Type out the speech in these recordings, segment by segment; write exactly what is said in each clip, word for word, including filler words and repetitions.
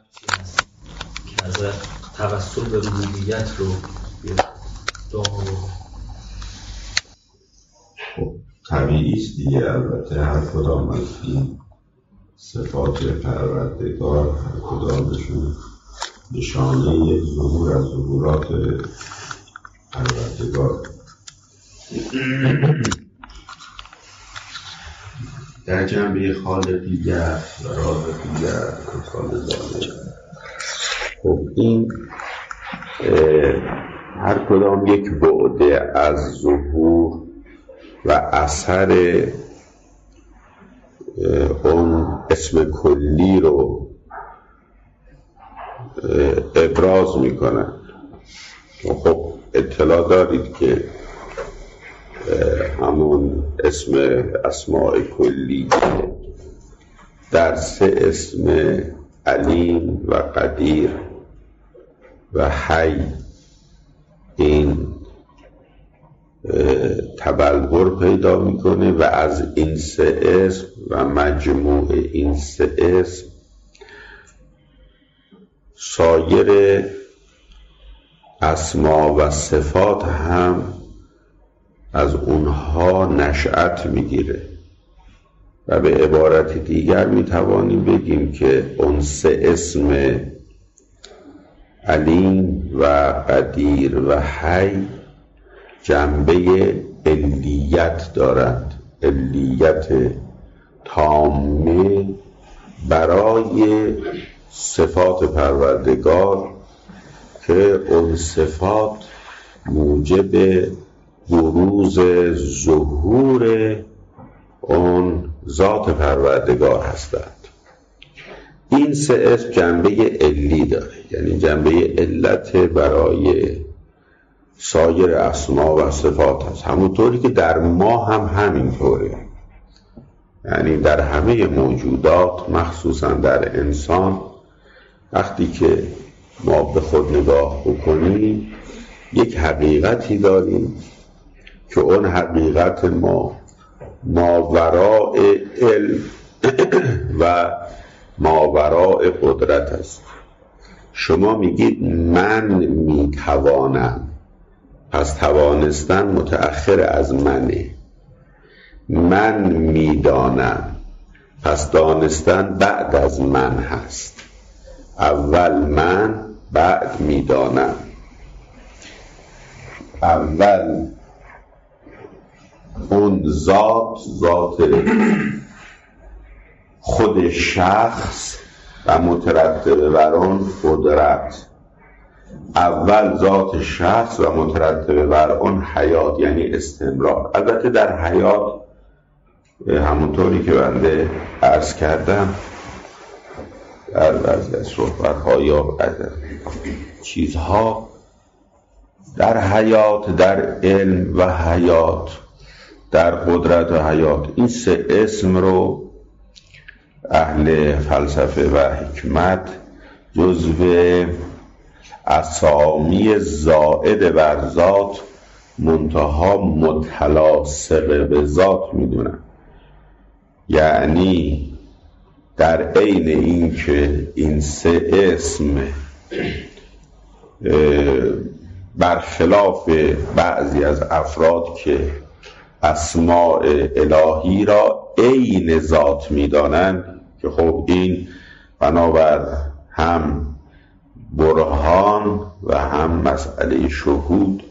که از توسل به ربوبیت رو دام رو خب طبیعی است دیگه. البته هر کدام از این صفات پروردگار هر کدامشون نشانه یک ظهور از ظهورات پروردگار. در جنبه خالقیت و رازقیت و خالقانه، خب این هر کدام یک بعد از ظهور و اثر اون اسم کلی رو ابراز میکنن. خب اطلاع دارید که همون اسم اسماء کلی در سه اسم علیم و قدیر و حی این تبلور پیدا میکنه و از این سه اسم و مجموع این سه اسم سایر اسما و صفات هم از اونها نشأت میگیره و به عبارت دیگر میتوانیم بگیم که اون سه اسم علیم و قدیر و حی جنبه علیت دارند، علیت تامه برای صفات پروردگار که اون صفات موجب بروز ظهور اون ذات پروردگار هستند. این سه اسم جنبه علی داره، یعنی جنبه علت برای سایر اسما و صفات هست، همونطوری که در ما هم همینطوره. یعنی در همه موجودات مخصوصا در انسان وقتی که ما به خود نگاه بکنیم یک حقیقتی داریم که اون حقیقت ما ماوراء علم و ماوراء قدرت است. شما میگید من میتوانم، پس توانستن متأخر از منه. من میدانم، پس دانستن بعد از من هست. اول من، بعد میدانم. اول اون ذات ذات خود شخص و مترتب بر اون قدرت. اول ذات شخص و مترتب بر اون حیات، یعنی استمرار. البته در حیات همونطوری که بنده عرض کردم در بعضی از صحبت‌ها یا چیزها در حیات، در علم و حیات، در قدرت و حیات، این سه اسم رو اهل فلسفه و حکمت جزو اسامی زائد بر ذات منتها متلاصق به ذات میدونن. یعنی در عین این که این سه اسم برخلاف بعضی از افراد که اسماء الهی را عین ذات میدانند که خب این بنابر هم برهان و هم مسئله شهود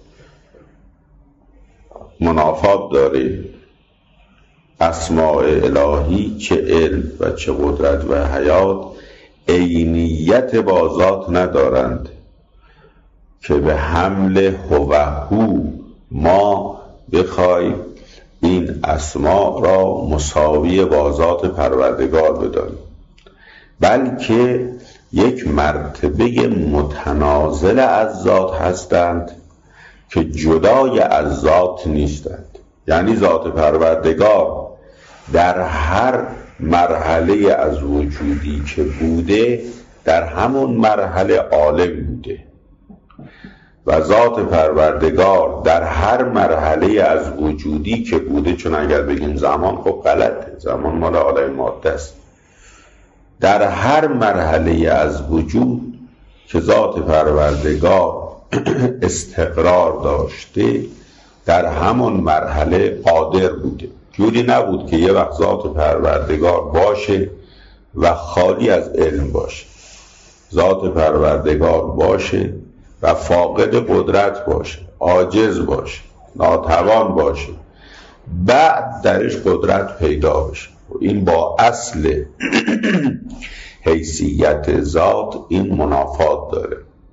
منافات داره. اسماء الهی چه علم و چه قدرت و حیات عینیت با ذات ندارند که به حمل هوهو ما بخوایم این اسماء را مساوی با ذات پروردگار بدانیم، بلکه یک مرتبه متنازل از ذات هستند که جدای از ذات نیستند. یعنی ذات پروردگار در هر مرحله از وجودی که بوده در همون مرحله عالم بوده و ذات پروردگار در هر مرحله از وجودی که بوده. چون اگر بگیم زمان، خب غلطه، زمان مال عالم ماده است. در هر مرحله از وجود که ذات پروردگار استقرار داشته در همون مرحله قادر بوده. جوری نبود که یه وقت ذات پروردگار باشه و خالی از علم باشه، ذات پروردگار باشه و فاقد قدرت باشه، عاجز باشه، ناتوان باشه، بعد درش قدرت پیدا بشه. این با اصل حیثیت ذات این منافات داره.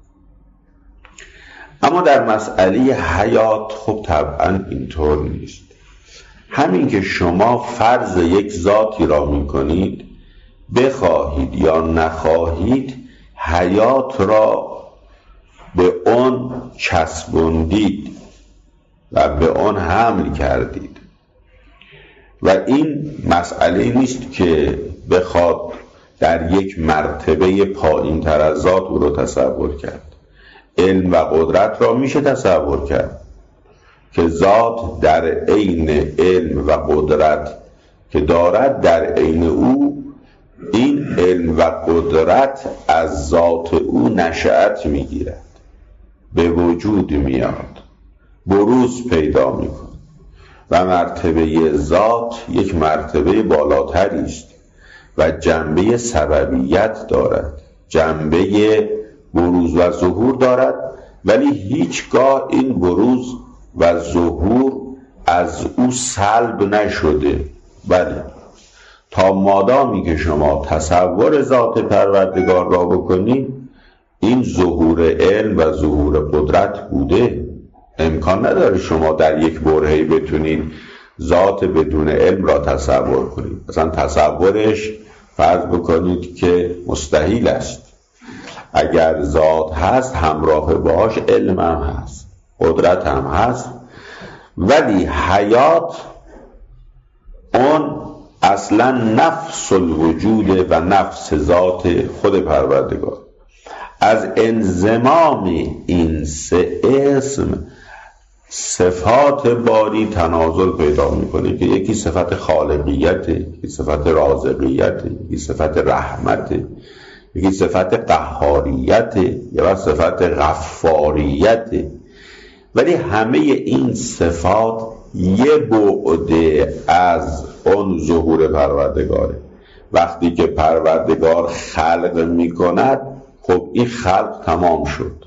اما در مسئله حیات خب طبعا اینطور نیست. همین که شما فرض یک ذاتی را میکنید، بخواهید یا نخواهید حیات را به اون چسبوندید و به اون حمل کردید و این مسئله نیست که بخواد در یک مرتبه پایین تر از ذات او رو تصور کرد. علم و قدرت را میشه تصور کرد که ذات در عین علم و قدرت که دارد در عین او، این علم و قدرت از ذات او نشأت میگیرد، به وجود میاد، بروز پیدا میکند و مرتبه ذات یک مرتبه بالاتری است و جنبه سببیت دارد، جنبه بروز و ظهور دارد، ولی هیچگاه این بروز و ظهور از او سلب نشده. بله، تا مادامی که شما تصور ذات پروردگار را بکنید، این ظهور علم و ظهور قدرت بوده. امکان نداره شما در یک برهه‌ای بتونید ذات بدون علم را تصور کنید. مثلا تصورش فرض بکنید که مستحیل است. اگر ذات هست همراه باش علم هم هست، قدرت هم هست، ولی حیات اون اصلا نفس الوجود و نفس ذات خود پروردگار. از انضمام این سه اسم صفات باری تنازل پیدا میکنه که یکی صفت خالقیت، یکی صفت رازقیت، یکی صفت رحمت، یکی صفت قهاریت، یا صفت غفاریت. ولی همه این صفات یه بعد از اون ظهور پروردگاره. وقتی که پروردگار خلق میکند، خب این خلق تمام شد،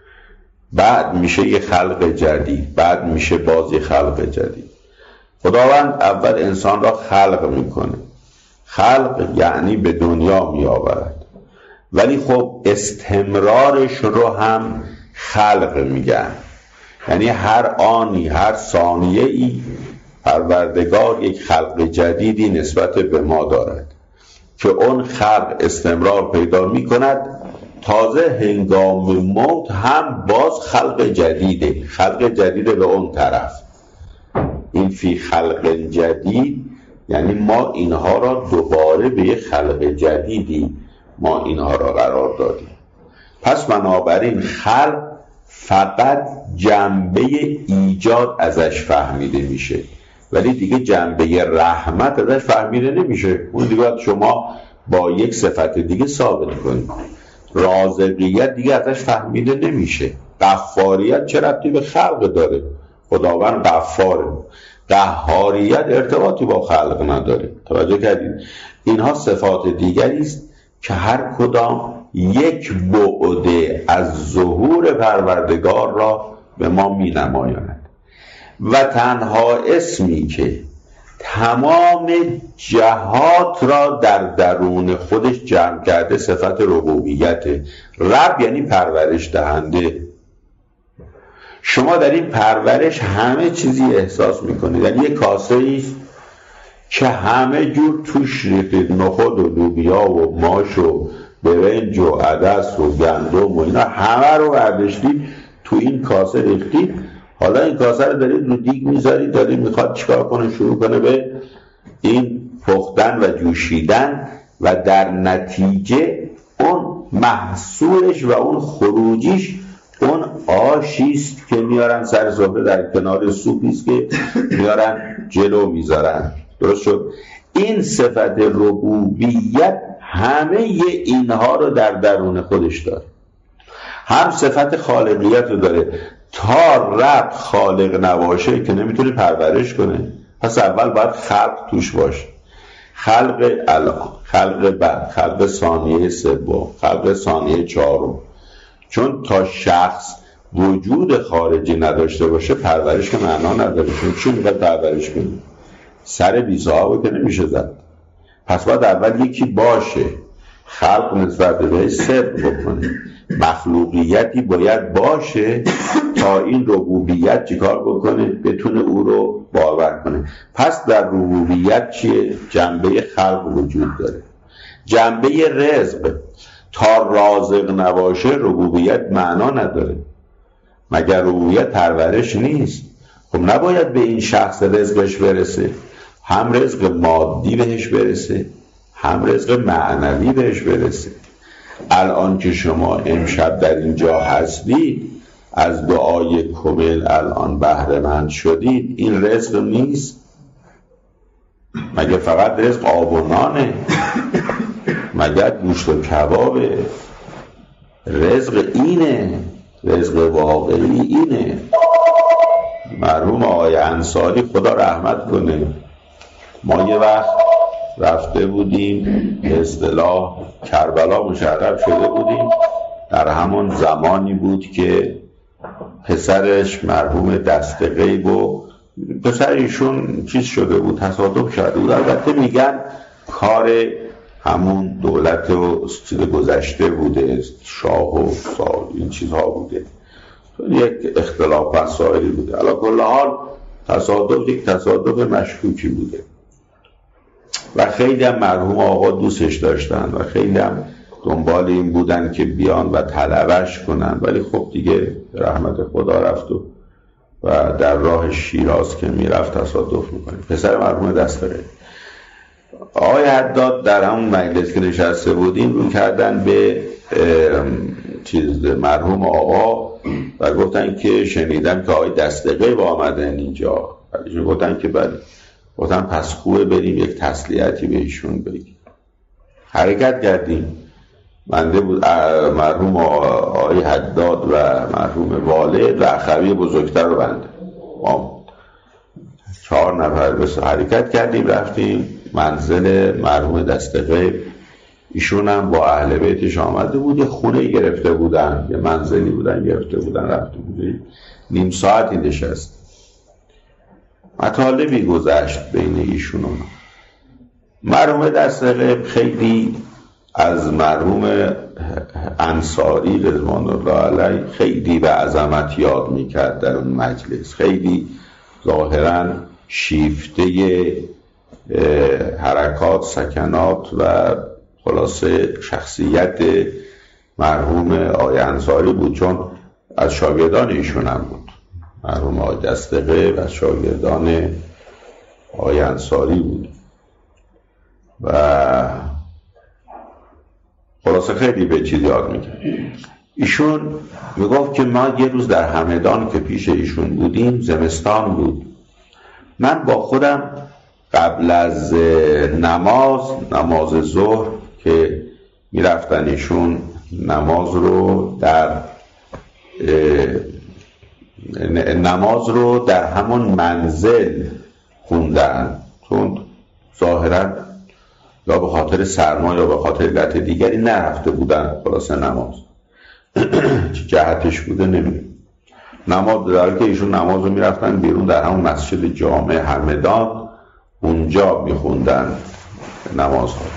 بعد میشه یه خلق جدید، بعد میشه باز یه خلق جدید. خداوند اول انسان را خلق میکنه، خلق یعنی به دنیا میآورد، ولی خب استمرارش رو هم خلق میگن. یعنی هر آنی، هر ثانیه ای پروردگار یک خلق جدیدی نسبت به ما دارد که اون خلق استمرار پیدا میکند. تازه هنگام موت هم باز خلق جدیده، خلق جدیده به اون طرف. این فی خلق جدید یعنی ما اینها را دوباره به یک خلق جدیدی ما اینها را قرار دادیم. پس بنابراین خلق فقط جنبه ایجاد ازش فهمیده میشه، ولی دیگه جنبه رحمت ازش فهمیده نمیشه. اون دیگه باید شما با یک صفت دیگه ثابت کنید. رازقیت دیگه ازش فهمیده نمیشه. غفاریت چه ربطی به خلق داره؟ خداوند غفاره. قهاریت ارتباطی با خلق نداره. توجه کردید؟ اینها صفات دیگری است که هر کدام یک بعد از ظهور پروردگار را به ما می نمایاند و تنها اسمی که تمام جهات را در درون خودش جمع کرده صفت ربوبیت. رب یعنی پرورش دهنده. شما در این پرورش همه چیزی احساس میکنید. یعنی یک کاسه ایست که همه جور توش ریختید، نخود و لوبیا و ماش و برنج و عدس و گندم و اینا همه رو برداشتید تو این کاسه ریختید. حالا این کاسه رو دارید رو دیگ میذارید، دارید میخواد چیکار کنه؟ شروع کنه به این پختن و جوشیدن و در نتیجه اون محصولش و اون خروجیش اون آشیست که میارن سر سفره، در کنار سوپیست که میارن جلو میذارن. درست شد؟ این صفت ربوبیت همه اینها رو در درون خودش داره. هم صفت خالقیت رو داره، تا رب خالق نباشه که نمیتونه پرورش کنه. پس اول باید خلق توش باشه، خلق الان، خلق بعد، خلق ثانیه سوم، خلق ثانیه چهارم. چون تا شخص وجود خارجی نداشته باشه پرورش که معنا نداره. چون چی میخواد پرورش کنه؟ سر بی صاحبه که نمیشه زد. پس باید اول یکی باشه، خلق نسبت بهش صدق بکنه، مخلوقیتی باید باشه تا این ربوبیت چیکار بکنه؟ بتونه او رو باور کنه. پس در ربوبیت چیه؟ جنبه خلق وجود داره، جنبه رزق. تا رازق نباشه ربوبیت معنا نداره. مگر ربوبیت پرورش نیست؟ خب نباید به این شخص رزقش برسه، هم رزق مادی بهش برسه، هم رزق معنوی بهش برسه. الان که شما امشب در اینجا هستید، از دعای کمیل الان بهره مند شدید، این رزق نیست؟ مگه فقط رزق آب و نانه؟ مگر گوشت و کبابه؟ رزق اینه، رزق واقعی اینه. مرحوم آقای انصاری خدا رحمت کنه، ما یه وقت رفته بودیم به اصطلاح کربلا مشرف شده بودیم. در همون زمانی بود که پسرش مرحوم دست غیب و پسر ایشون چیز شده بود، تصادف شده بود. البته میگن کار همون دولت و چیز گذشته بوده، شاه و سال این چیزها بوده، یک اختلاف مسائلی بوده. علی کل حال تصادف یک تصادف مشکوکی بوده و خیلی هم مرحوم آقا دوستش داشتن و خیلی هم دنبال این بودن که بیان و طلبش کنن، ولی خب دیگه رحمت خدا رفت و و در راه شیراز که میرفت تصادف میکنه. پسر مرحوم دست غیب آقای حداد در همون مجلس که نشسته بودیم رو کردن به چیز مرحوم آقا و گفتن که شنیدم که آقای دست غیب آمدن اینجا. ولی گفتن که بله. گفتن پس خوبه بریم یک تسلیتی بهشون بگیم. حرکت کردیم. بنده بود مرحوم آقای حداد و مرحوم والد و اخوی بزرگتر رو بنده ما چهار نفر بس حرکت کردیم، رفتیم منزل مرحوم دست غیب. ایشون هم با اهل بیتش آمده بود، یه خونه گرفته بودن، یه منزلی بودن گرفته بودن، رفته بودیم نیم ساعتی نشست. مطالبی گذشت بین ایشون و مرحوم دست غیب. خیلی از مرحوم انصاری رضوان الله علیه خیلی به عظمت یاد میکرد در اون مجلس. خیلی ظاهراً شیفته حرکات، سکنات و خلاصه شخصیت مرحوم آقای انصاری بود، چون از شاگردان ایشون هم بود. مرحوم آقای دست غیب از شاگردان آقای انصاری بود و خلاصه خیلی به چیز یاد میکرد. ایشون میگفت که ما یه روز در همدان که پیش ایشون بودیم، زمستان بود، من با خودم قبل از نماز نماز ظهر که میرفتن ایشون نماز رو در نماز رو در همون منزل خوندن، چون ظاهرا یا به خاطر سرما یا به خاطر علت دیگری نرفته بودن خلاصه نماز. چه جهتش بوده نمیدونم. نماز در که ایشون نماز رو میرفتن بیرون در همون مسجد جامع همدان، اونجا میخوندن نماز ها.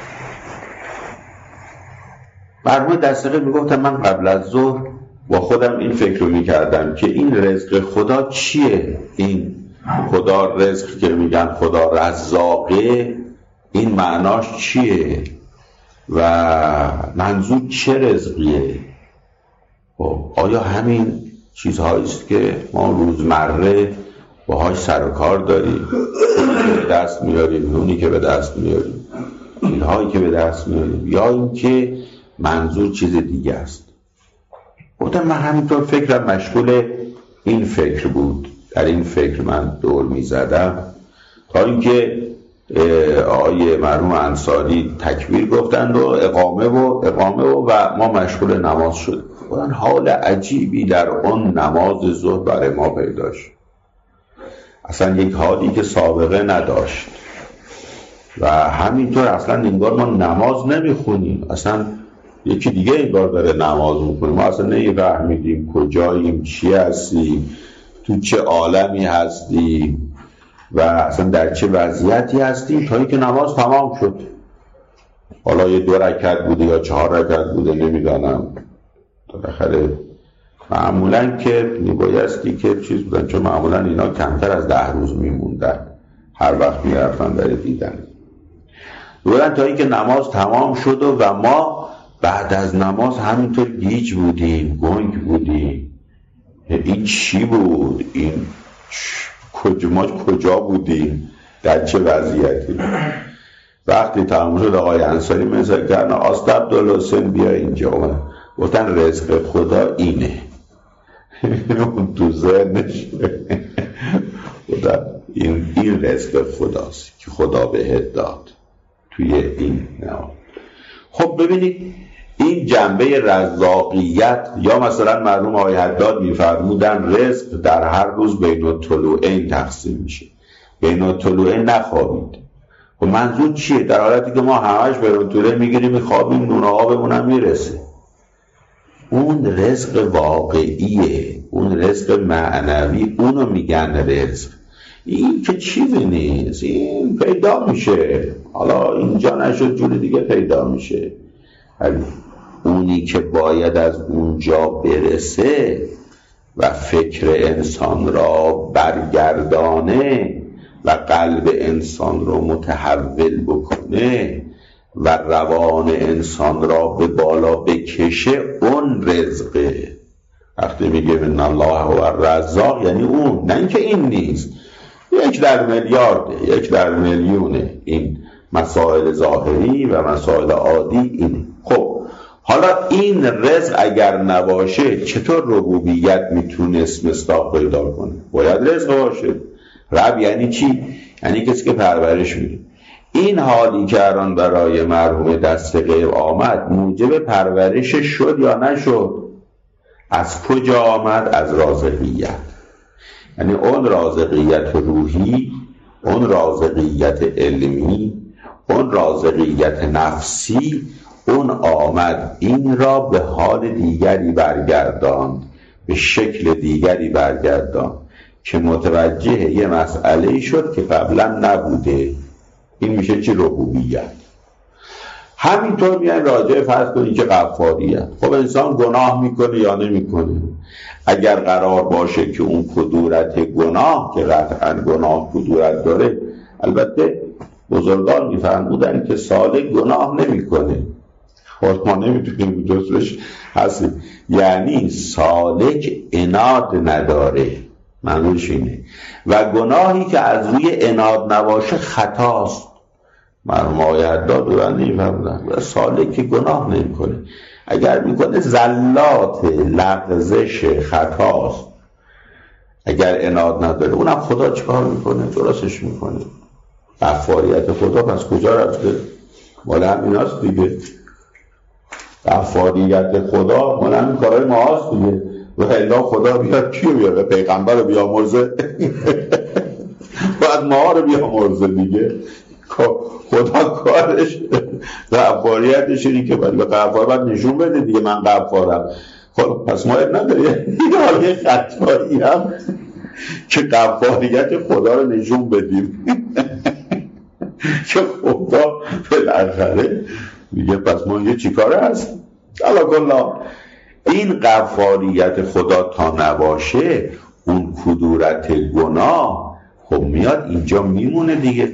مرحوم دست غیب میگفتم من قبل از ظهر با خودم این فکر رو میکردم که این رزق خدا چیه؟ این خدا رزق که میگن خدا رزاقه، این معناش چیه و منظور چه رزقیه؟ آیا همین چیزهاییست که ما روزمره باهاش سر و کار داریم، به دست میاریم، نونی که به دست میاریم، چیزهایی که به دست میاریم، یا اینکه منظور چیز دیگه است؟ گفتم من همینطور فکرم مشغول این فکر بود، در این فکر من دور میزدم تا اینکه آقای مرحوم انصاری تکبیر گفتند و اقامه و اقامه و, و ما مشغول نماز شد. اون حال عجیبی در اون نماز ظهر برای ما پیدا شد، اصلا یک حالی که سابقه نداشت و همینطور اصلا انگار ما نماز نمیخونیم، اصلا یکی دیگه انگار داره نماز میکنه، ما اصلا نمیفهمیدیم کجاییم، چی هستیم، تو چه عالمی هستیم و اصلا در چه وضعیتی هستیم، تا اینکه نماز تمام شد. حالا یه دو رکعت بوده یا چهار رکعت بوده نمیدانم، بالاخره معمولا که میبایستی که چیز بودن، چون معمولا اینا کمتر از ده روز میموندن، هر وقت میرفتن برای دیدن. بودن تا اینکه نماز تمام شد و ما بعد از نماز همینطور گیج بودیم، گنگ بودیم، این چی بود، این کجا، ما کجا بودیم، در چه وضعیتی. وقتی تمام شد آقای انصاری مثل کردن آست عبدالحسین بیا اینجا، گفتن رزق خدا اینه. اون تو ذهنش این این رزق خداست که خدا بهت داد توی این نام. خب ببینید این جنبه رزاقیت، یا مثلا مرحوم آقای حداد میفرمودن رزق در هر روز بین الطلوعین تقسیم میشه، بین الطلوعین نخوابید. خب منظور چیه؟ در حالتی که ما همش بین الطلوعین میگیریم میخوابیم، نون آبمون هم میرسه. اون رزق واقعیه، اون رزق معنوی، اونو میگن رزق. این که چیزی نیست، این پیدا میشه، حالا اینجا نشد جور دیگه پیدا میشه. اونی که باید از اونجا برسه و فکر انسان را برگردانه و قلب انسان را متحول بکنه و روان انسان را به بالا بکشه، اون رزقه. وقتی میگه من الله هو الرزاق یعنی اون، نه اینکه این نیست. یک در میلیارده، یک در میلیونه. این مسائل ظاهری و مسائل عادی اینه. خب حالا این رزق اگر نباشه چطور ربوبیت میتونست مصداق پیدا کنه؟ باید رزق باشه. رب یعنی چی؟ یعنی کسی که پرورش میده. این حالی که الان برای مرحوم دست غیب آمد موجب پرورش شد یا نشد؟ از کجا آمد؟ از رازقیت. یعنی اون رازقیت روحی، اون رازقیت علمی، اون رازقیت نفسی، اون آمد این را به حال دیگری برگرداند، به شکل دیگری برگرداند که متوجه یه مسئله شد که قبلا نبوده. این میشه چی؟ ربوبیت. همینطور میان راجع فرض کنید که غفاریت. خب انسان گناه میکنه یا نمیکنه؟ اگر قرار باشه که اون کدورت گناه، که قطعا گناه کدورت داره، البته بزرگان میفرمودن که سالک گناه نمیکنه، خب ما نمیتونیم جزوش هستیم، یعنی سالک عناد نداره، منظورش اینه. و گناهی که از روی عناد نباشه خطاست. مرحوم آقای حداد دوران نمیفرمودن و سالک گناه نمیکنه، اگر میکنه زلات لغزش خطاست. اگر عناد نداره اونم خدا چکار میکنه؟ درستش میکنه. غفاریت خدا پس کجا رفته؟ مال همین هست دیگه. غفاریت خدا مال همین کارهای ما هست دیگه. و الا خدا بیاد کیو بیاره؟ پیغمبر رو بیامرزه؟ باید ما رو بیامرزه دیگه. خدا کارش غفاریتش اینه که باید به غفار باید نشون بده دیگه من غفارم. خب پس ما نداره یه حالی خطایی هم که غفاریت خدا رو نشون بدیم که خدا بالاخره میگه پس ما یه چی کاره هست. علا کلا این غفاریت خدا تا نباشه اون کدورت گناه خب میاد اینجا میمونه دیگه.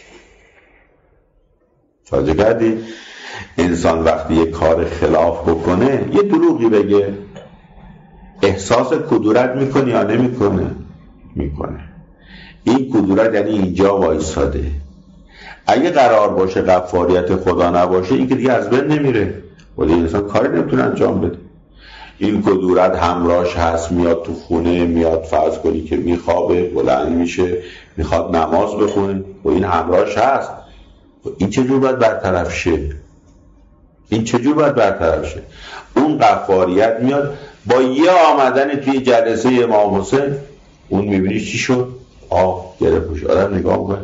توجه کردی؟ انسان وقتی یه کار خلاف بکنه، یه دروغی بگه، احساس کدورت میکنه یا نمیکنه؟ میکنه. این کدورت یعنی اینجا وایساده. اگه قرار باشه غفاریت خدا نباشه این که دیگه از بین نمیره، ولی انسان کاری نمیتونه انجام بده. این کدورت همراهش هست، میاد تو خونه، میاد فرض کنی که میخوابه، بلند میشه میخواد نماز بخونه و این همراهش هست. این چجور باید برطرف شه؟ این چجور باید برطرف شه؟ اون غفاریت میاد با یه آمدن توی جلسه امام حسین، اون میبینی چی شد؟ آه گرفتش. آدم نگاه میکنه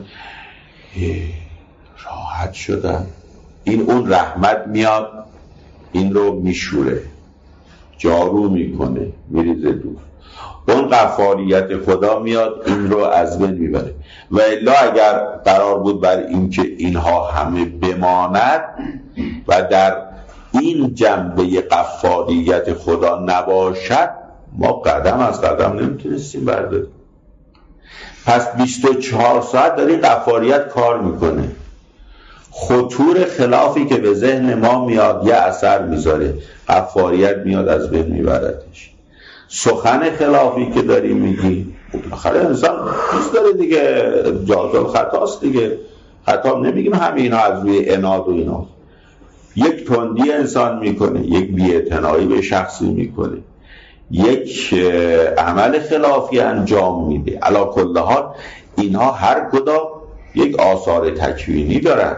راحت شدن. این اون رحمت میاد این رو میشوره، جارو میکنه، میریزه دور. اون غفاریت خدا میاد این رو از بین میبره. و الا اگر قرار بود بر این که اینها همه بماند و در این جنبه غفاریت خدا نباشد، ما قدم از قدم نمیتونستیم برداریم. پس بیست و چهار ساعت داری غفاریت کار میکنه. خطور خلافی که به ذهن ما میاد یه اثر میذاره، غفاریت میاد از بین میبردش. سخن خلافی که داری میگی، آخر انسان دوست داره دیگه، جازل خطاست دیگه. خطا نمیگیم همه اینا از روی عناد و اینا. یک تندی انسان میکنه، یک بی‌اعتنایی به شخصی میکنه، یک عمل خلافی انجام میده. علی کل حال اینها هر کدام یک آثار تکوینی دارن.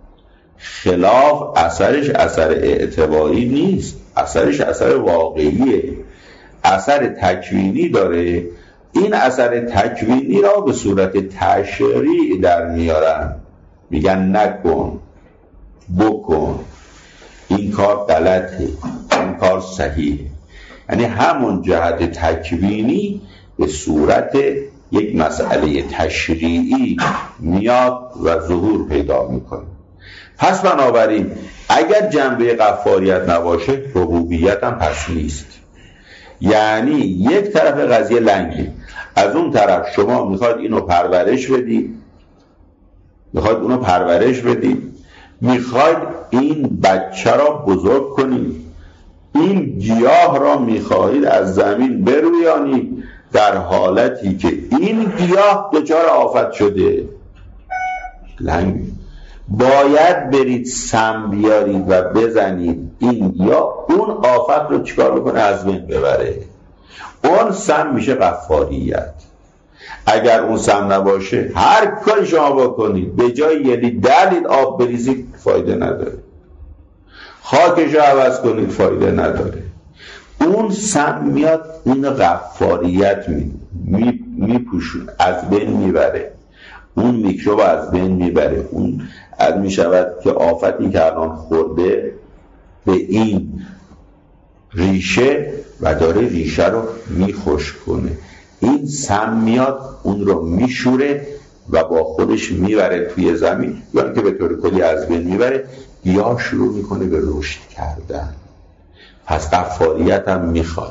خلاف اثرش اثر اعتباری نیست، اثرش اثر واقعیه، اثر تکوینی داره. این اثر تکوینی را به صورت تشریع در میارن، میگن نکن، بکن، این کار غلطه، این کار صحیحه. یعنی همون جهت تکوینی به صورت یک مسئله تشریعی میاد و ظهور پیدا میکنه. پس بنابراین اگر جنبه غفاریت نباشه، ربوبیت هم پس نیست. یعنی یک طرف قضیه لنگه، از اون طرف شما میخواد اینو پرورش بدی، میخواد اونو پرورش بدی، میخواد این بچه را بزرگ کنی، این گیاه را میخواهید از زمین برویانید، در حالتی که این گیاه دچار آفت شده. لنگ باید برید سم بیارید و بزنید این گیاه، اون آفت رو چیکار بکنه؟ از بین ببره. اون سم میشه غفاریت. اگر اون سم نباشه هر کاری شما بکنید، به جای یه ده لیتر آب بریزید فایده نداره، خاکش رو عوض کنید فایده نداره. اون سم میاد این غفاریت میپوشون، می از بین میبره، اون میکروب از بین میبره. اون از میشود که آفتی که الان خورده به این ریشه و داره ریشه رو میخشک کنه. این سم میاد اون رو میشوره و با خودش میبره توی زمین، یا که به طور کلی از بین میبره. گیاه شروع میکنه به رشد کردن. پس غفاریت هم میخواد.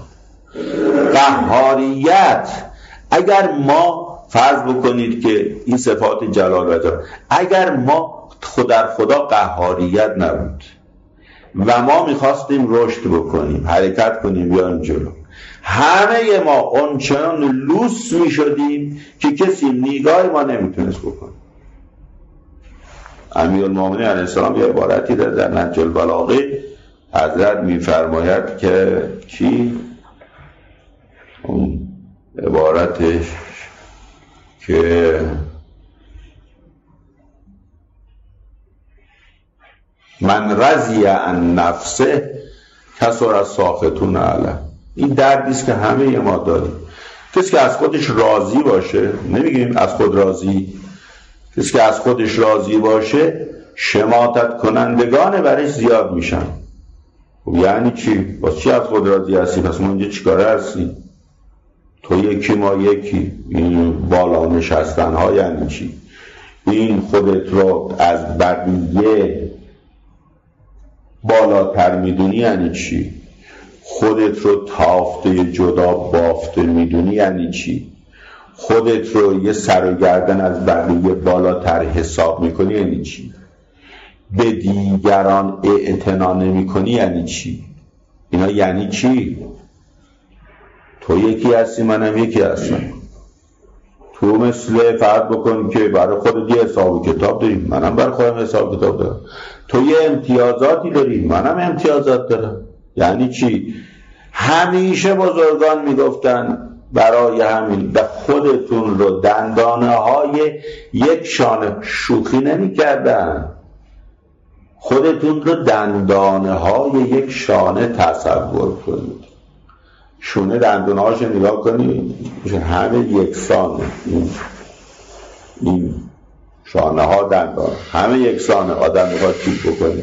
قهاریت، اگر ما فرض بکنید که این صفات جلال و جلال، اگر ما خود خدا قهاریت نبود و ما میخواستیم رشد بکنیم، حرکت کنیم بیایم جلو، همه ما اونچنان لوس میشدیم که کسی نگاه ما نمیتونست بکنه. امیرالمومنین علیه السلام یه عبارتی در در نهج البلاغه حضرت میفرماید که چی؟ اون عبارتش که من رضی عن نفسه کسر از ساختون علیه. این دردیست که همه ما داریم. کسی که از خودش راضی باشه، نمیگیم از خود راضی، کسی که از خودش راضی باشه شماتت کنندگان برش زیاد میشن. خب یعنی چی؟ باز چی از خود راضی هستی؟ پس ما اینجا چیکاره هستی؟ تو یکی ما یکی. این بالا نشستن ها یعنی چی؟ این خودت رو از بقیه بالاتر میدونی یعنی چی؟ خودت رو تافته جدا بافته میدونی یعنی چی؟ خودت رو یه سر و گردن از بقیه بالاتر حساب میکنی یعنی چی؟ به دیگران اعتنا نمیکنی یعنی چی؟ اینا یعنی چی؟ تو یکی هستی منم یکی هستم. تو مثل فرض بکن که برای خودت یه حساب کتاب داری، منم برای خودم حساب کتاب دارم. تو یه امتیازاتی داری، منم امتیازات دارم. یعنی چی؟ همیشه بزرگان میگفتن برای همین به خودتون رو دندانه های یک شانه شوخی نمی کردن، خودتون رو دندانه های یک شانه تصور کنید. شونه دندانه هاش نگاه کنید همه یکسانه، این این شانه ها دندان همه یکسانه. آدم میخواد چیز بکنه،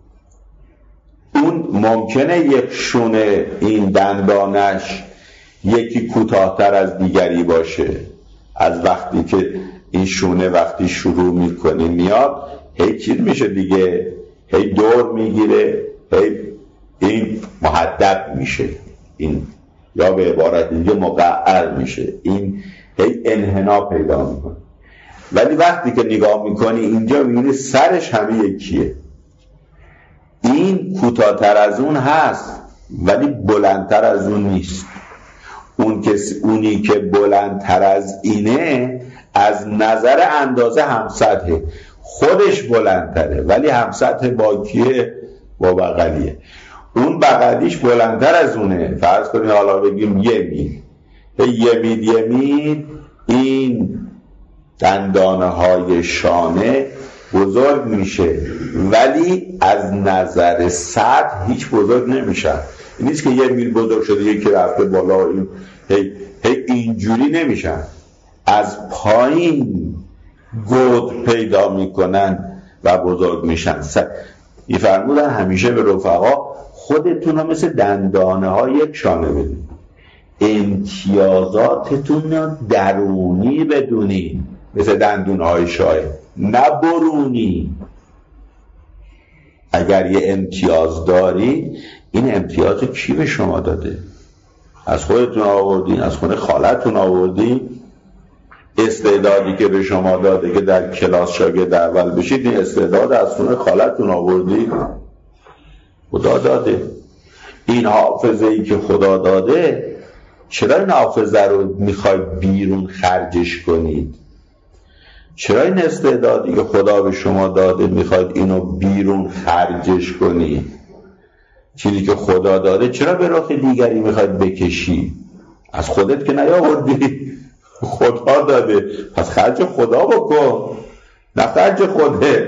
اون ممکنه یک شونه این دندانش یکی کوتاه‌تر از دیگری باشه. از وقتی که این شونه وقتی شروع میکنه میاد هی چیز میشه دیگه، هی دور میگیره، هی این محدب میشه، این یا به عبارت دیگه مقعر میشه، این هی انحنا پیدا میکنه. ولی وقتی که نگاه میکنی اینجا میبینی سرش همه یکیه. این کوتاه‌تر از اون هست ولی بلندتر از اون نیست. اون کس اونی که بلندتر از اینه از نظر اندازه هم سطحه، خودش بلندتره ولی هم سطح با کیه؟ با بغلیه. اون بغلیش بلندتر از اونه، فرض کنید حالا بگیم یه میل، یه میل یه میل این دندانه های شانه بزرگ میشه ولی از نظر سطح هیچ بزرگ نمیشه. این نیست که یه میل بزرگ شده یکی رفته بالا، این هی, هی اینجوری نمیشن، از پایین گود پیدا میکنن و بزرگ میشن. ای فرمودن همیشه به رفقا خودتون رو مثل دندانه ها یک شانه بدید، امتیازاتتون رو درونی بدونید مثل دندونه های شایه، نه برونی. اگر یه امتیاز داری این امتیاز کی به شما داده؟ از خودتون آوردین، از خونه خالتون آوردین. استعدادی که به شما داده که در کلاس شاگرد اول بشید این استعداد از خونه خالتون آوردین، خدا داده. این حافظه ای که خدا داده چرا این حافظه رو میخواید بیرون خرجش کنید؟ چرا این استعدادی که خدا به شما داده میخواید اینو بیرون خرجش کنید؟ چیزی که خدا داده چرا به راه دیگری میخواید بکشی؟ از خودت که نیاوردی، خدا داده، پس خرج خدا بکن، نه خرج خودت.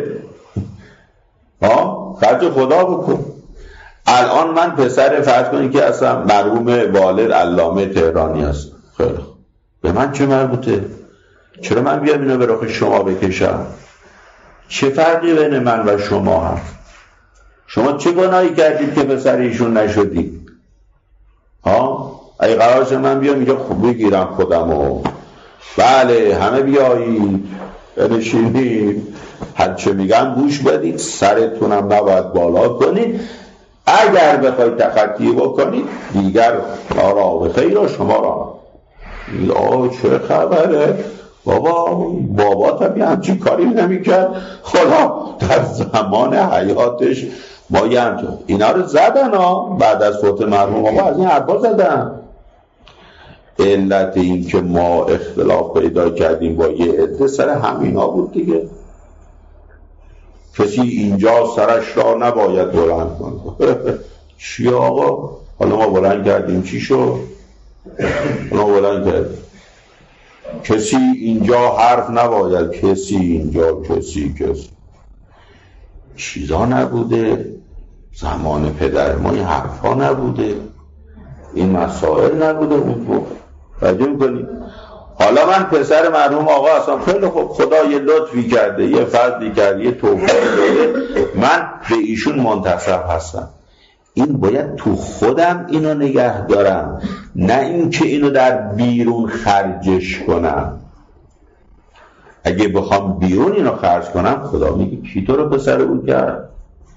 ها خرج خدا بکن. الان من پسر فرض کنید که اصلا مرحوم والد علامه تهرانی هست، خیلی به من چه مربوطه؟ چرا من بیام اینو به راه شما بکشم؟ چه فرقی بین من و شما هست؟ شما چه گناهی کردید که پسر ایشون نشدید؟ ها اگه قرارش من بیام اینجا خوب بگیرم خودمو، بله همه بیایید بنشینید، هر چه میگم گوش بدید، سرتونم نباید بالا کنید. اگر بخواید تخطی بکنید دیگر آرا به خیر و شما را آه چه خبره بابا، بابا تا همچین کاری نمیکرد، خدا در زمان حیاتش ما یه همچین اینا رو زدن ها، بعد از فوت مرحوم آقا از این حرفا زدن. علت این که ما اختلاف پیدا کردیم با یه عده سر همینا بود دیگه. کسی اینجا سرش را نباید بلند کنه. چی آقا؟ حالا ما بلند کردیم چی شد؟ ما بلند کردیم. کسی اینجا حرف نباید، کسی اینجا، کسی کسی چیزا نبوده. زمان پدر ما این حرفا نبوده، این مسائل نبوده. اون تو توجه می‌کنی؟ حالا من پسر مرحوم آقا اصلا خیلی خوب، خدا یه لطفی کرده، یه فضلی کرده، یه توفیقی داده، من به ایشون منتصب هستم. این باید تو خودم اینو نگه دارم، نه اینکه اینو در بیرون خرجش کنم. اگه بخوام بیرون اینو خرج کنم خدا میگه کی تو رو پسر اون کرد؟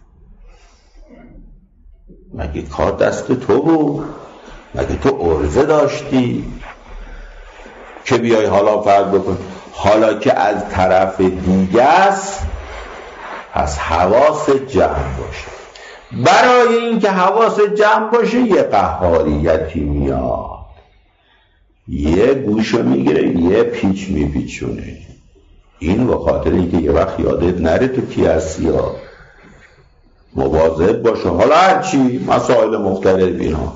مگه کار دست تو بود؟ مگه تو عرضه داشتی که بیای حالا فرض بکن؟ حالا که از طرف دیگه است پس حواس جمع باشه. برای اینکه حواس جمع باشه یه قهاریتی میاد، یه گوشو میگیره یه پیچ میپیچونه. این به خاطر اینکه یه وقت یادت نره تو کی هستی ها، مواظب باشه. حالا هرچی مسائل مختلف اینا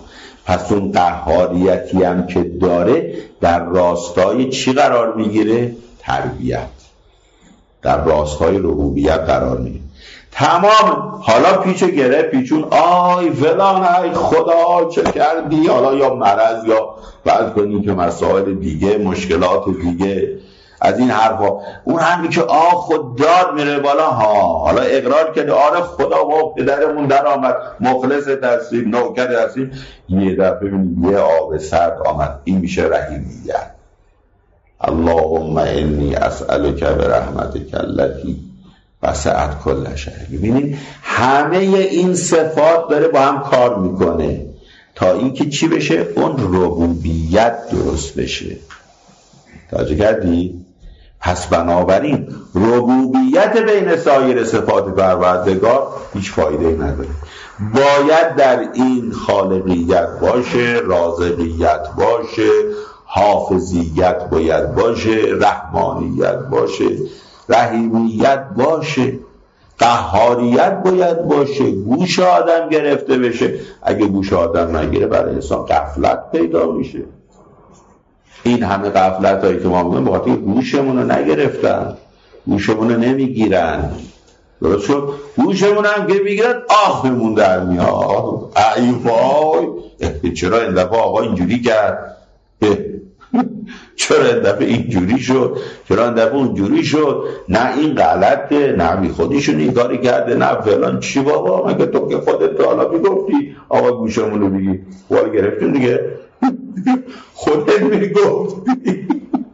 پس اون قهاریتی هم که داره در راستای چی قرار میگیره؟ تربیت، در راستای ربوبیت قرار میگیره. تمام حالا پیچ و گره پیچون آی فلان ای خدا چه کردی، حالا یا مرض یا بعد کنی که مسائل دیگه مشکلات دیگه از این حرفا، اون همین که آه خود داد میره بالا، ها حالا اقرار کرده آره خدا و پدرمون در آمد مخلص هستیم نوکر هستیم، یه دفعه یه آب سرد آمد، این میشه رحیمیت. اللهم انی اسألک برحمتک التی وسعت کل شیء. ببینید همه این صفات داره با هم کار میکنه تا اینکه چی بشه؟ اون ربوبیت درست بشه. توجه کردی؟ پس بنابراین ربوبیت بین سایر صفات پروردگار هیچ فایده نداره. باید در این خالقیت باشه، رازقیت باشه، حافظیت باید باشه، رحمانیت باشه، رحیمیت باشه، قهاریت باید باشه، گوش آدم گرفته بشه. اگه گوش آدم نگیره برای انسان غفلت پیدا میشه. این همه غفلت هایی که ما میگیم بخاطر اینکه گوشمون رو نگرفتن، گوشمون رو نمیگیرن. درست شد؟ گوشمون هم که میگیرن آخمون در میاد. ای وای چرا این دفعه آقا اینجوری کرد، چرا این دفعه اینجوری شد، چرا این دفعه اونجوری شد، نه این غلطه، نه بی خودیشون این کاری کرده، نه فلان. چی بابا مگه تو که خودت حالا میگفتی آقا گوشمون رو بگی، وال گرفتیم دیگه، خودت میگفتی.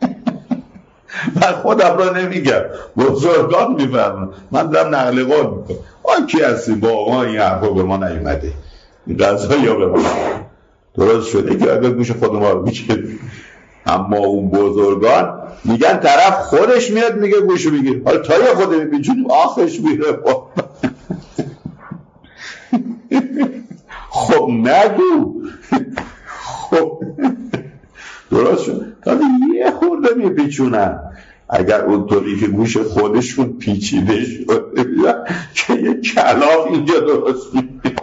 من خودم رو نمیگم، بزرگان میفرمون، من دارم نقل قول میکنم. آن کی هستی بابا این حرفا به ما نیومده، این قضا یا به ما درست شده که اگر گوش خود ما رو میشه. اما اون بزرگان میگن طرف خودش میاد میگه گوش بگیر، حالا تا یه خود میبینیم آخش میره. خب نگو، خب درست شد، حالا یه خورده میپیچونن. اگر اونطوری که گوش خودشون پیچیده شده که یه کلاف اینجا درست میشه،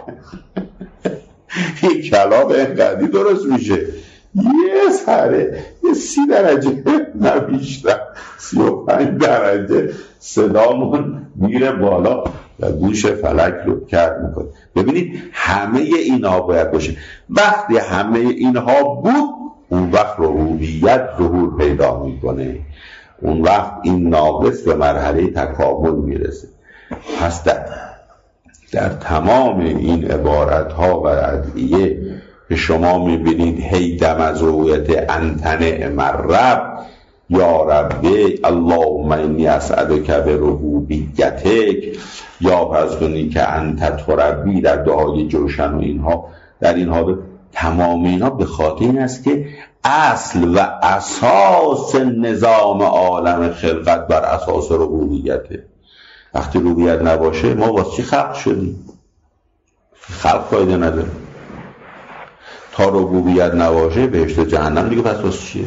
یه کلاف اینقدی درست میشه، یه سره یه سی درجه نه بیشتر، سی و پنج درجه صدامون میره بالا و گوش فلک رو کرد میکنه. ببینید همه اینا باید باشه. وقتی همه اینها بود اون وقت ربوبیت ظهور پیدا میکنه، اون وقت این ناقص به مرحله تکامل میرسه. پس در, در تمام این عبارت ها و ادعیه که شما میبینید هی دم از رویت انتنع مرب یا ربی اللهم انی اسألک بربوبیتک یا پس کنی که انت تربی در دعای جوشن و اینها، در اینها تمام اینا به خاطر این است که اصل و اساس نظام عالم خلقت بر اساس ربوبیته. وقتی ربوبیت نباشه ما واسه چی خلق شدیم؟ خلق فایده نداره. تا ربوبیت نباشه بهشت جهنم دیگه پس واسه چیه؟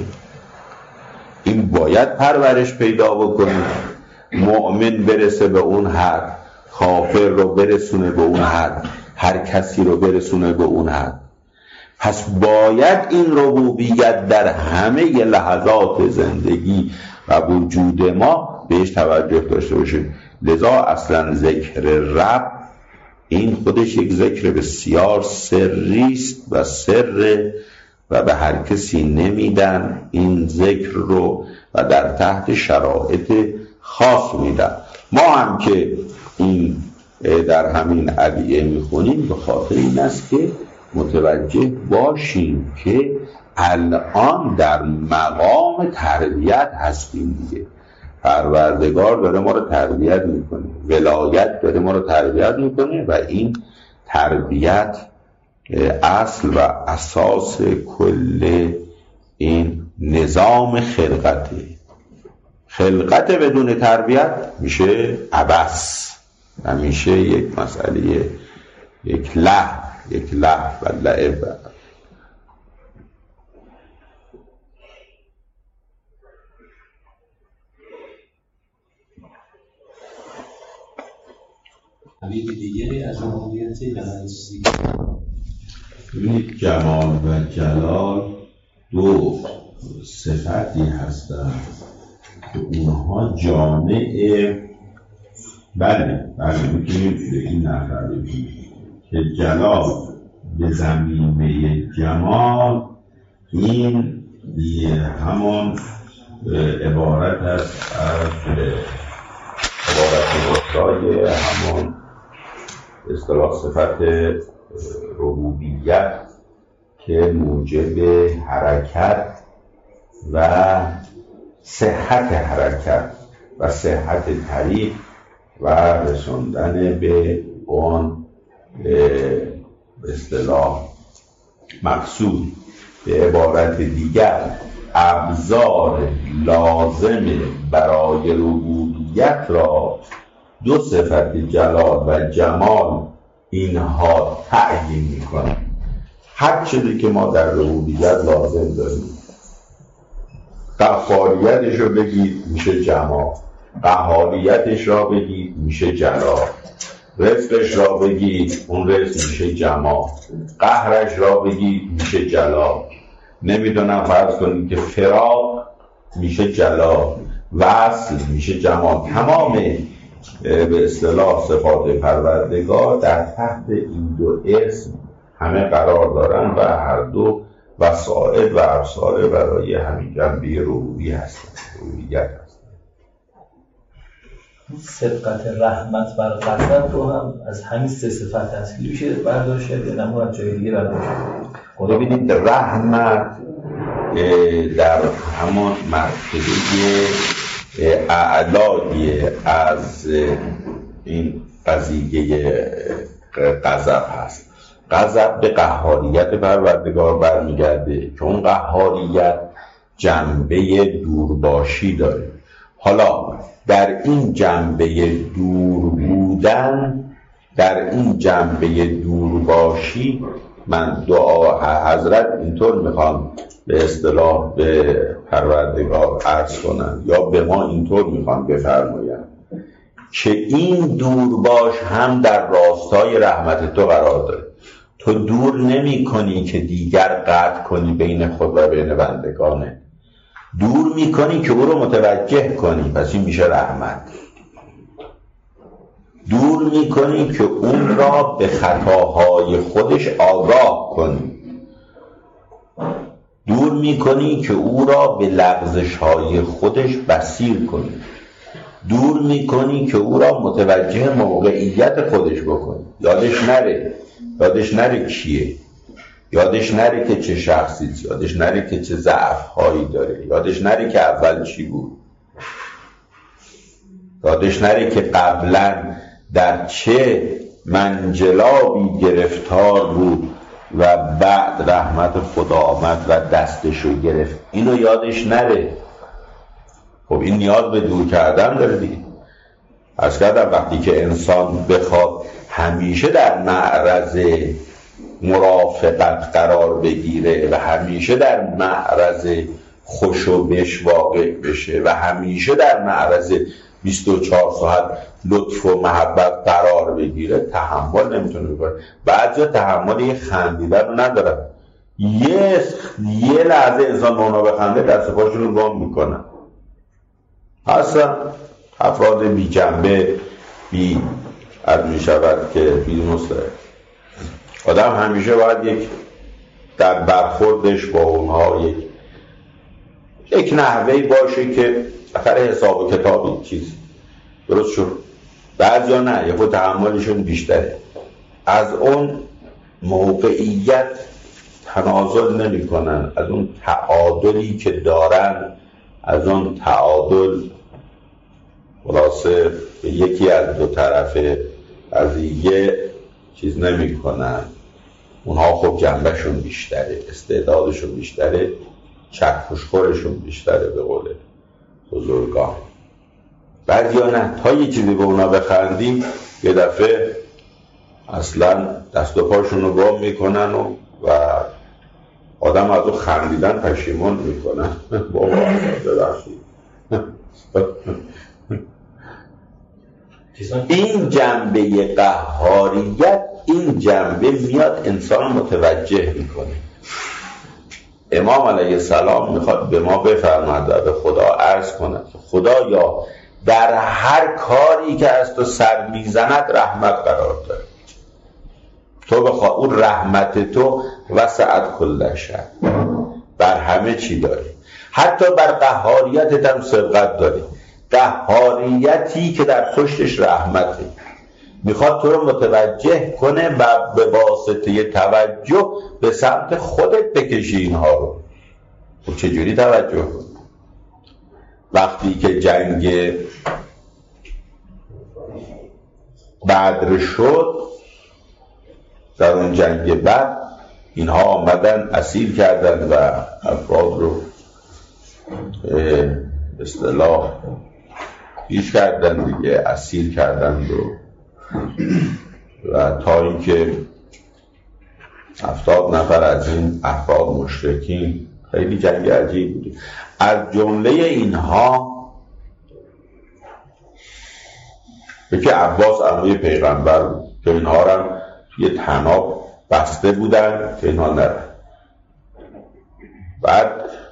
این باید پرورش پیدا بکنه، مؤمن برسه به اون حد، کافر رو برسونه به اون حد، هر کسی رو برسونه به اون حد. پس باید این ربوبیت در همه لحظات زندگی و وجود ما بهش توجه داشته باشه. لذا اصلا ذکر رب این خودش یک ذکر بسیار سری است و سر و به هر کسی نمیدن این ذکر رو و در تحت شرایط خاص میدن. ما هم که این در همین ادعیه میخونیم به خاطر این است که متوجه باشیم که الان در مقام تربیت هستیم دیگه. پروردگار داره ما رو تربیت میکنه، ولایت داره ما رو تربیت میکنه و این تربیت اصل و اساس کل این نظام خلقته. خلقت بدون تربیت میشه عبث و میشه یک مسئله، یک لهو، یک لهو و لعب. حبیب دیگری از ربوبیت یا هر چیزی ببینید جمال و جلال دو صفتی هستند که اونها جامع بله بله میتونیم به این نظر بگیم که جلال به زمینه جمال این همون عبارت است از عبارت مطلقای همون اصطلاح صفت ربوبیت که موجب حرکت و صحت حرکت و صحت طریق و رسوندن به اون به اصطلاح مقصود. به عبارت دیگر ابزار لازم برای ربوبیت را دو صفت جلال و جمال اینها تعیین میکنن. هر چیزی که ما در ربوبیت لازم داریم، قهاریتش رو بگید میشه جمال، قهاریتش را بگید میشه جلال، رزقش را بگید اون رزق میشه جمال، قهرش را بگید میشه جلال. نمیدونم فرض کنید که فراق میشه جلال، وصل میشه جمال. تمام به اصطلاح صفات پروردگار در تحت این دو اسم همه قرار دارن و هر دو وسائل و ابزار برای همین جنبه ربوبی هستند، ربوبیت هستند. سبقت رحمت بر غضب رو هم از همین سه صفت هست که میشه برداشت یا نمو از جای دیگه برداشت. ببینید رحمت در همون مرتبه اعلای از این قضیه غضب هست. غضب به قهاریت پروردگار برمیگرده که اون قهاریت جنبه دورباشی داره. حالا در این جنبه دور بودن، در این جنبه دورباشی من دعا حضرت اینطور میخوام به اصطلاح به پروردگار عرض کنن یا به ما اینطور میخوام بفرمایم که این دورباش هم در راستای رحمت تو قرار داره. تو دور نمی کنی که دیگر قطع کنی بین خود و بین بندگانه، دور می کنی که او رو متوجه کنی، پس این میشه رحمت. دور می کنی که اون را به خطاهای خودش آگاه کنی، دور می کنی که او را به لغزش‌های خودش بصیر کنی، دور می کنی که او را متوجه موقعیت خودش بکنی. یادش نره یادش نره کیه، یادش نره که چه شخصیست، یادش نره که چه ضعف‌هایی داره، یادش نره که اول چی بود، یادش نره که قبلا در چه منجلابی گرفتار بود و بعد رحمت خدا آمد و دستشو گرفت. اینو یادش نره. خب این نیاز به دور کردن داره دیگه. از کردم وقتی که انسان بخواد همیشه در معرض مرافقت قرار بگیره و همیشه در معرض خوش و بش واقع بشه و همیشه در معرض بیست و چهار ساعت لطف و محبت قرار بگیره، تحمل نمیتونه بکنه. بعضیا تحمل یه خندیدن رو ندارن، یه یه لحظه انسان به اونا بخنده دست پاشون رو گم میکنن. اصلا افراد بی جنبه بی عرض می شود که بی مستعد. آدم همیشه باید یک در برخوردش با اونها یک یک نحوهی باشه که اثر حساب و کتابی چیز درست شد. بعضیا نه، یه خود تحملشون بیشتره، از اون موقعیت تنازل نمی کنن، از اون تعادلی که دارن، از اون تعادل خلاصه به یکی از دو طرفه قضیه چیز نمی کنن. اونها خب جنبشون بیشتره، استعدادشون بیشتره، چکشخورشون بیشتره به قول بزرگان. بعضیا نه، تا یه چیزی به اونا بخندیم یه دفعه اصلا دست و پاشون رو گم میکنن و, و آدم از اون خندیدن پشیمان میکنن. بابا ببخشید. این جنبه قهاریت این جنبه میاد انسان متوجه میکنه. امام علیه السلام میخواد به ما بفرماید و به خدا عرض کند خدایا در هر کاری که از تو سر میزند رحمت قرار داره. تو بخواه اون رحمت تو وسعت کل شیء، بر همه چی داری، حتی بر قهاریتت هم سبقت داری. قهاریتی که در پشتش رحمته، میخواد تو رو متوجه کنه و به واسطه توجه به سمت خودت بکشی اینها رو. و چجوری توجه کن؟ وقتی که جنگ بدر شد، در اون جنگ بدر اینها آمدن اسیر کردن و افراد رو به اصطلاح پیش کردن دیگه، اسیر کردن و و تا اینکه هفتاد نفر از این افراد مشرکین، خیلی جنگ عجیب بود. از جمله اینها یکی عباس عموی پیغمبر بود که اینها را توی طناب بسته بودن که اینها نرن. بعد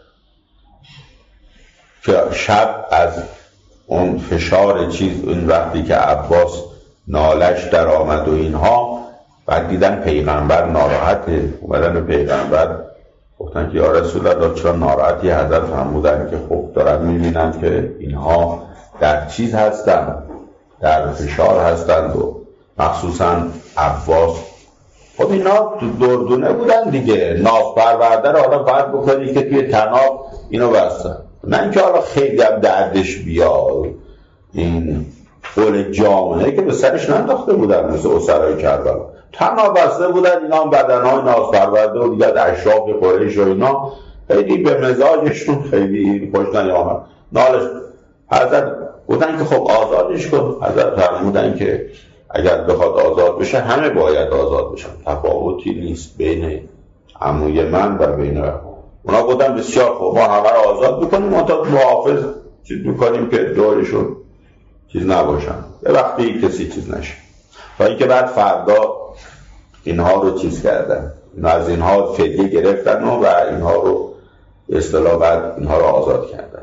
که شب از اون فشار چیز، اون وقتی که عباس نالش در آمد و اینها، بعد دیدن پیغمبر ناراحته، اومدن به پیغمبر گفتن که یا رسول الله چرا ناراحتی؟ حضرت فرمودن که خب دارن میبینن که اینها در چیز هستن، در فشار هستند و مخصوصا عباس. خب اینا دردونه بودن دیگه، ناف پرورده رو حالا فرض بکنی که توی طناب اینو بستن، نه اینکه حالا خیلی هم دردش بیاد. این قول جامعه که به سرش ننداخته بودن مثل اسرای کربلا، طناب بسته بودن. اینا هم بدنهای ناف پرورده و دیگه اشراف قریش و اینا خیلی به مزاجشون خیلی خوش نیامد. نالش حضرت بودن که خب آزادش کن. حضرت فرمودن که اگر بخواد آزاد بشه همه باید آزاد بشن، تفاوتی نیست بین عموی من و بین اونا. بودن بسیار خوب، ما همه رو آزاد بکنیم، منطقه محافظ چیز میکنیم که دورشون چیز نباشن، به وقتی کسی چیز نشه. تا اینکه بعد فردا اینها رو چیز کردن، از اینها فدیه گرفتن و اینها رو به اصطلاح بعد اینها رو آزاد کردن.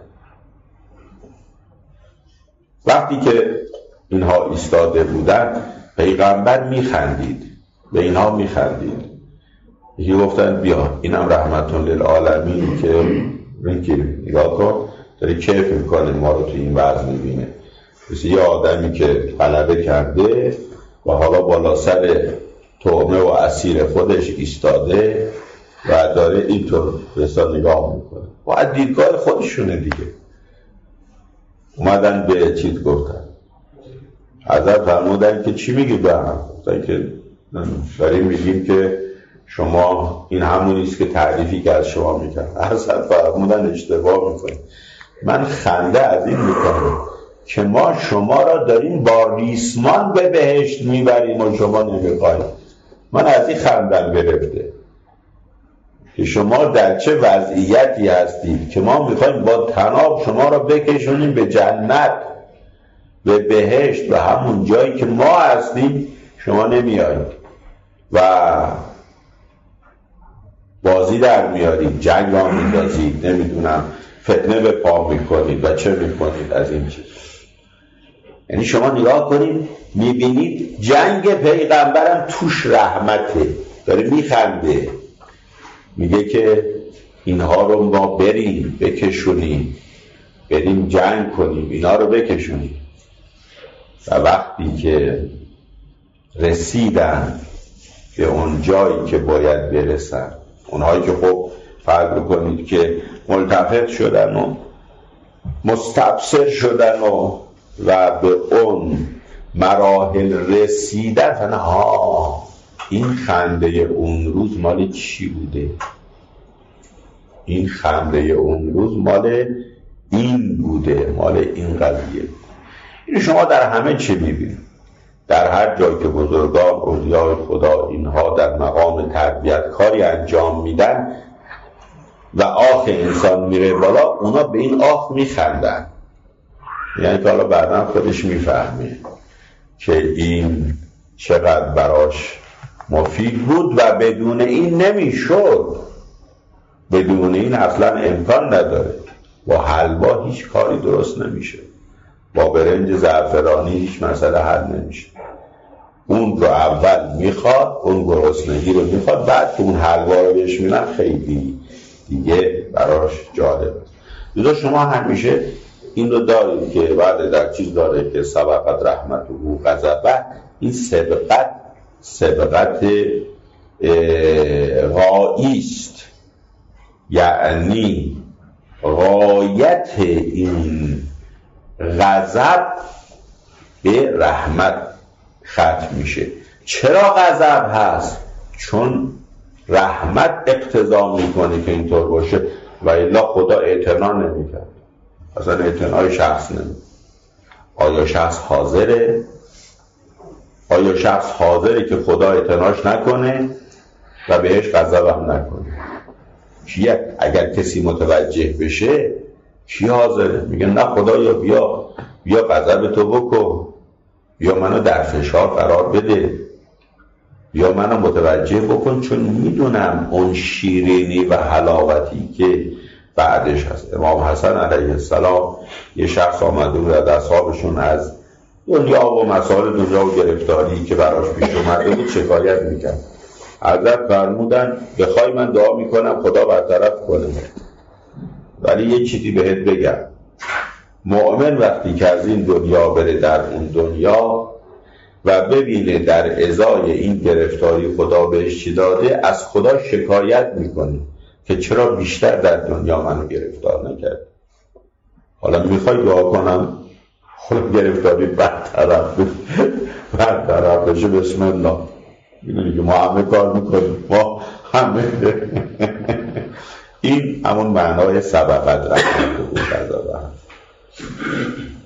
وقتی که اینها ایستاده بودن پیغمبر میخندید، به اینها میخندید. یکی گفتن بیا اینم رحمتون للعالمین که این نگاه کن داری کیف میکنه ما رو تو این وضع میبینه، مثل یه آدمی که غلبه کرده و حالا بالا سر طعمه و اسیر خودش ایستاده و داره اینطور رسا نگاه میکنه و از دیدگاه خودشونه دیگه. اومدن به چیز گفتن، حضرت فرمودن که چی میگی به هم؟ گفتن که داریم میگیم که شما این همونیست که تعریفی که از شما میکنم. حضرت فرمودن اشتباه میکنیم، من خنده از این میکنم که ما شما را داریم با ریسمان به بهشت میبریم و شما نمیخواید. من از این خندم گرفته که شما در چه وضعیتی هستید که ما میخوایم با طناب شما را بکشونیم به جنت، به بهشت، و همون جایی که ما هستیم شما نمیایید و بازی در میارید، جنگ را میندازید، نمیدونم فتنه به پا میکنید و چه میکنید از این چیز. یعنی شما نگاه کنید میبینید جنگ پیغمبرم توش رحمته، داره میخنده، میگه که اینها رو ما بریم بکشونیم، بریم جنگ کنیم، اینا رو بکشونیم. و وقتی که رسیدن به اون جایی که باید برسن، اونهایی که خب فرض بکنید که ملتفت شدن و مستبصر شدن و و به اون مراحل رسیدن، فنه ها این خنده اون روز مال چی بوده؟ این خنده اون روز مال این بوده، مال این قضیه. این شما در همه چی میبینید، در هر جایی که بزرگان اولیای خدا اینها در مقام تربیت کاری انجام میدن و آخ انسان میره بالا، اونا به این آخ میخندن. یعنی که حالا بعدا خودش میفهمه که این چقدر براش مفید بود و بدون این نمیشد. بدون این اصلا امکان نداره. با حلوا هیچ کاری درست نمیشه، با برنج زعفرانی هیچ مسئله حل نمیشه. اون رو اول میخواد، اون گرسنگی رو میخواد، بعد که اون حلوا رو بهش میدن خیلی دیگه براش جالب است. لذا شما همیشه این رو دارید که بعد در چیز داره که سبقت رحمت و غضبه، این سبقت سبقت غایی است، یعنی غایت این غضب به رحمت ختم میشه. چرا غضب هست؟ چون رحمت اقتضا میکنه که اینطور باشه و الا خدا اعتنا نمیکرد، اصلا اعتنای شخص نمی. آیا شخص حاضره؟ آیا شخص حاضره که خدا اعتناش نکنه و بهش غضب هم نکنه؟ کی اگر کسی متوجه بشه کی حاضره؟ میگه نه خدایا بیا بیا غضب تو بکن، بیا منو در فشار قرار بده، بیا منو متوجه بکن، چون میدونم اون شیرینی و حلاوتی که بعدش هست. امام حسن علیه السلام یه شخص آمده بود از اصحابشون از دنیا و مسائل دنیا و گرفتاری که براش پیش اومده بود شکایت میکرد. حضرت فرمودن بخوای من دعا میکنم خدا برطرف کنه، ولی یه چیزی بهت بگم، مؤمن وقتی که از این دنیا بره در اون دنیا و ببینه در ازای این گرفتاری خدا بهش چی داده، از خدا شکایت میکنه که چرا بیشتر در دنیا منو گرفتار نکرد. حالا میخوای دعا کنم خود گرفتاری برطرف برطرف بشه، بسم الله. میدونی که ما همه کار میکنیم، ما همه این همون معنای سبقت رحمت و غضبه هست.